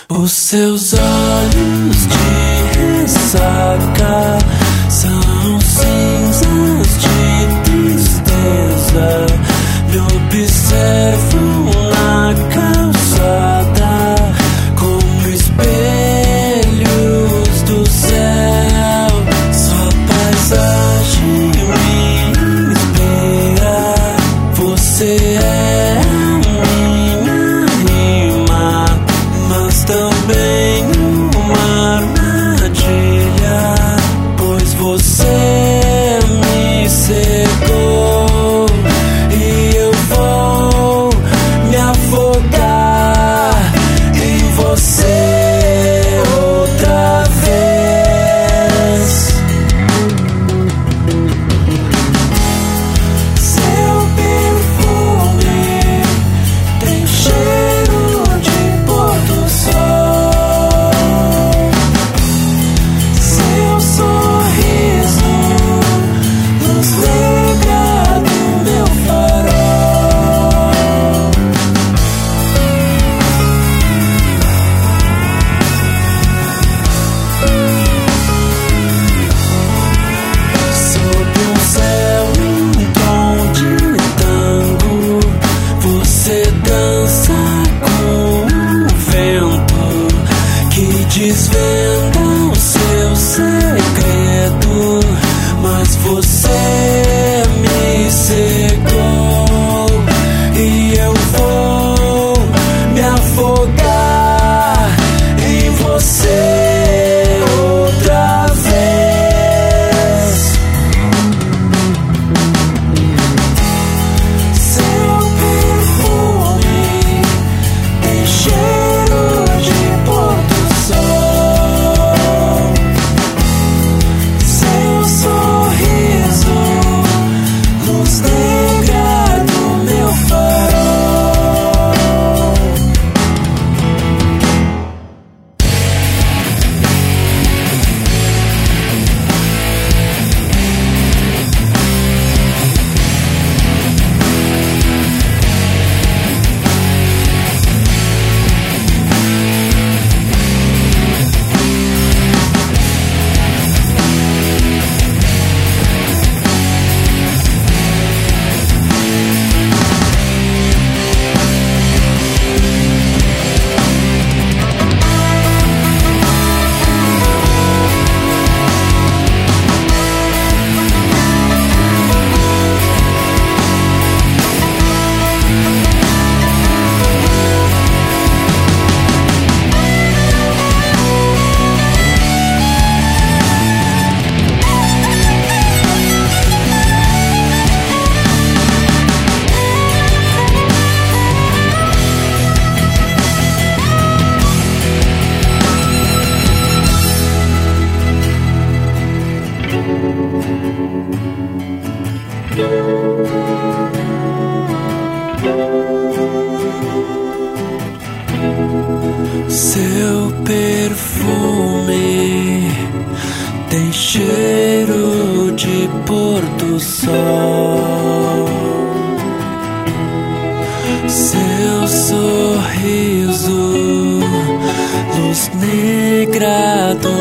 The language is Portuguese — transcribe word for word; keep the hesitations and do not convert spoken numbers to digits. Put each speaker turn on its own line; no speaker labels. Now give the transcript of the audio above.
Os seus olhos de ressaca são cinzas de tristeza. Me observam na calçada como espelhos do céu. Sua paisagem me inspira. Você é a minha rima, mas também uma armadilha, pois você me cegou e eu vou me afogar em você outra vez. Seu perfume tem cheiro de pôr do sol. Seu sorriso, luz negra do meu farol. Sob um céu em tom de tango, você dança com o vento que desvenda o seu segredo, mas você me cegou e eu vou me afogar em você outra vez. Seu perfume tem cheiro de pôr do sol. Seu sorriso, luz negra do meu farol. Seu perfume tem cheiro de pôr do sol. Seu sorriso, luz negra do